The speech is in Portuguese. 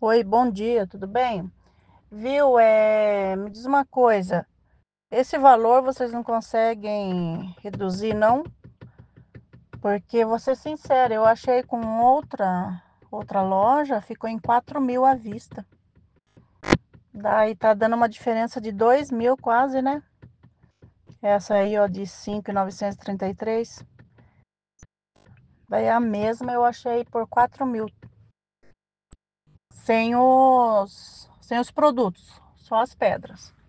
Oi, bom dia, tudo bem? Viu? Me diz uma coisa, esse valor vocês não conseguem reduzir, não? Porque, vou ser sincera, eu achei com outra loja, ficou em 4.000 à vista. Daí tá dando uma diferença de 2.000 quase, né? Essa aí, ó, de 5.933. Daí a mesma eu achei por 4.000, sem os produtos, só as pedras.